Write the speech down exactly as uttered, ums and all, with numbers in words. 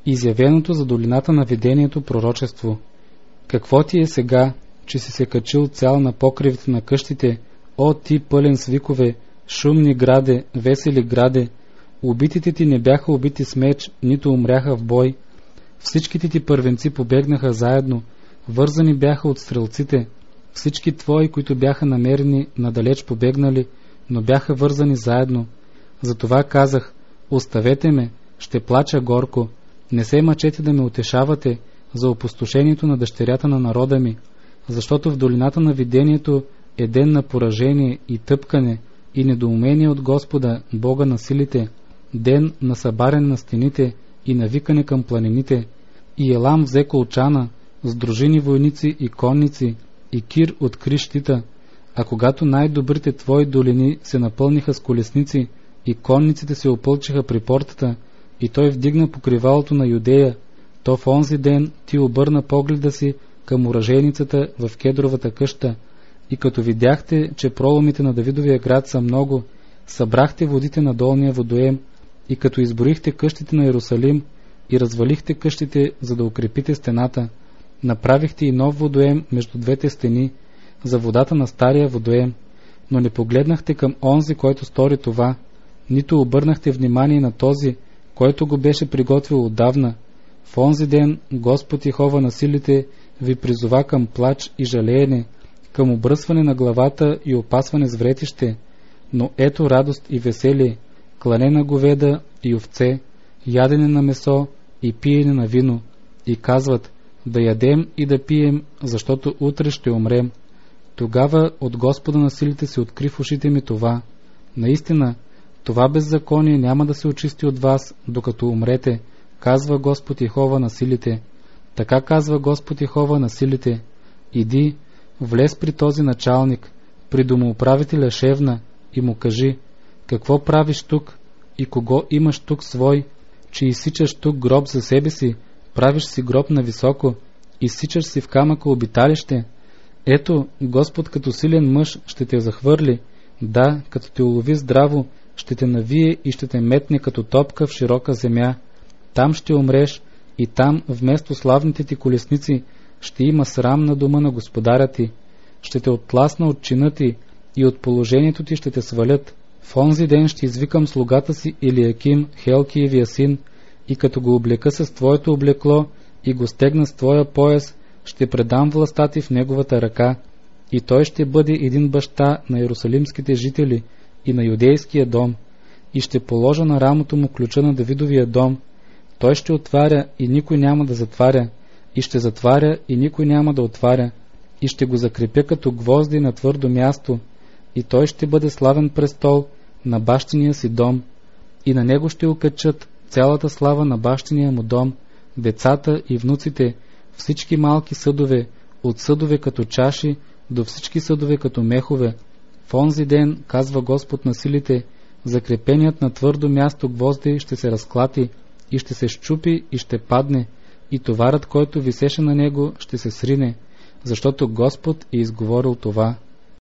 изявеното за долината на видението пророчество. Какво ти е сега, че си се качил цял на покривите на къщите, о ти пълен с викове, шумни граде, весели граде? Убитите ти не бяха убити с меч, нито умряха в бой. Всичките ти първенци побегнаха заедно, вързани бяха от стрелците. Всички твои, които бяха намерени, надалеч побегнали, но бяха вързани заедно. Затова казах: оставете ме, ще плача горко. Не се мъчете да ме утешавате за опустошението на дъщерята на народа ми, защото в долината на видението е ден на поражение и тъпкане и недоумение от Господа, Бога на силите, ден на събарен на стените и навикане към планините. И Елам взе колчана с дружини войници и конници, и Кир откри щита. А когато най-добрите твои долини се напълниха с колесници и конниците се опълчиха при портата, и той вдигна покривалото на Юдея, то в онзи ден ти обърна погледа си към оръжейницата в кедровата къща, и като видяхте, че проломите на Давидовия град са много, събрахте водите на долния водоем, и като изборихте къщите на Иерусалим и развалихте къщите, за да укрепите стената, направихте и нов водоем между двете стени, за водата на стария водоем, но не погледнахте към онзи, който стори това, нито обърнахте внимание на този, който го беше приготвил отдавна. В онзи ден Господ Йехова на силите ви призова към плач и жалеене, към обръсване на главата и опасване с вретище, но ето радост и веселие, клане на говеда и овце, ядене на месо и пиене на вино, и казват: да ядем и да пием, защото утре ще умрем. Тогава от Господа на силите се откри в ушите ми това: наистина, това беззаконие няма да се очисти от вас, докато умрете, казва Господ Йехова на силите. Така казва Господ Йехова на силите: иди, влез при този началник, при домоуправителя Шевна, и му кажи: какво правиш тук и кого имаш тук свой, че изсичаш тук гроб за себе си, правиш си гроб на високо, изсичаш си в камъка обиталище? Ето, Господ като силен мъж ще те захвърли, да, като те улови здраво, ще те навие и ще те метне като топка в широка земя. Там ще умреш, и там вместо славните ти колесници ще има срам на дома на господаря ти. Ще те оттласна от чина ти и от положението ти ще те свалят. В онзи ден ще извикам слугата си Илиаким, Хелкиевия син, и като го облека с твоето облекло и го стегна с твоя пояс, ще предам властта ти в неговата ръка, и той ще бъде един баща на иерусалимските жители и на юдейския дом, и ще положа на рамото му ключа на Давидовия дом. Той ще отваря и никой няма да затваря, и ще затваря и никой няма да отваря, и ще го закрепя като гвозди на твърдо място, и той ще бъде славен престол на бащиния си дом, и на него ще окачат цялата слава на бащиния му дом, децата и внуците, всички малки съдове, от съдове като чаши до всички съдове като мехове. В онзи ден, казва Господ на силите, закрепеният на твърдо място гвозди ще се разклати и ще се счупи и ще падне, и товарът, който висеше на него, ще се срине, защото Господ е изговорил това.